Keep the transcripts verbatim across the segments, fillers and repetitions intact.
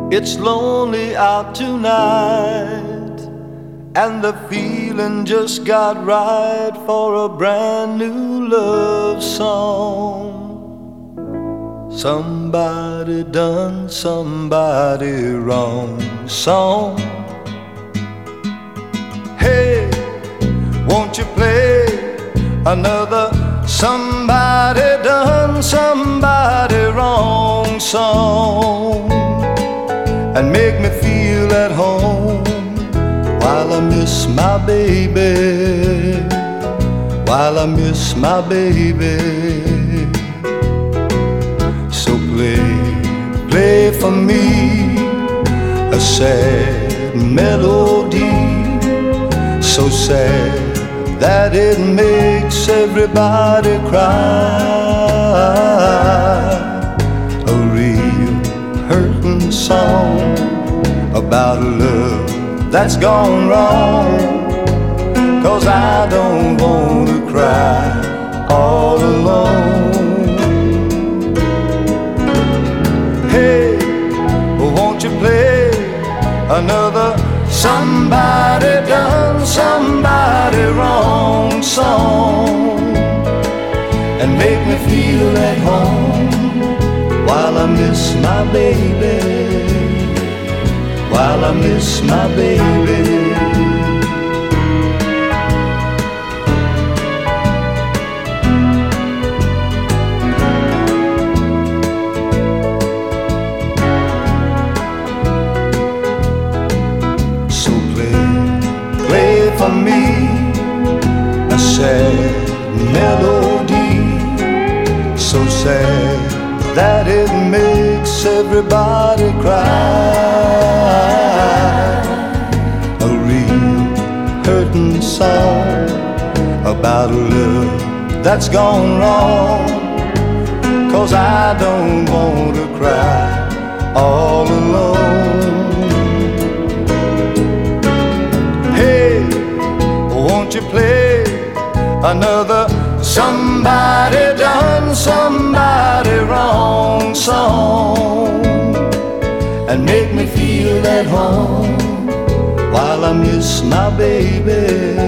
It's lonely out tonight, and the feeling just got right for a brand new love song. Somebody done somebody wrong song. Hey, won't you play another somebody done somebody wrong song, and make me feel at home while I miss my baby, while I miss my baby. So play, play for me a sad melody, so sad that it makes everybody cry. A real hurting song about love that's gone wrong, 'cause I don't want to cry all alone. Hey, won't you play another somebody done somebody wrong song, and make me feel at home while I miss my baby, while I miss my baby. So play, play for me a sad melody, so sad that it makes everybody cry. A real hurting song about a love that's gone wrong, 'cause I don't want to cry all alone. Hey, won't you play another somebody done somebody wrong song, and make me feel at home while I miss my baby,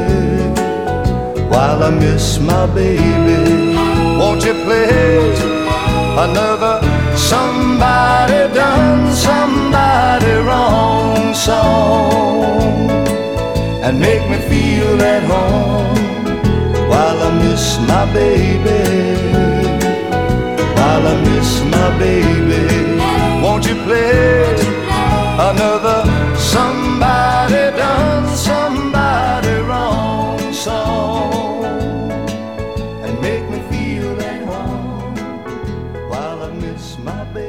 while I miss my baby. Won't you play another somebody done somebody wrong song, and make me feel at home while I miss my baby, while I miss my baby. Won't you play another somebody done somebody wrong song, and make me feel at home while I miss my baby.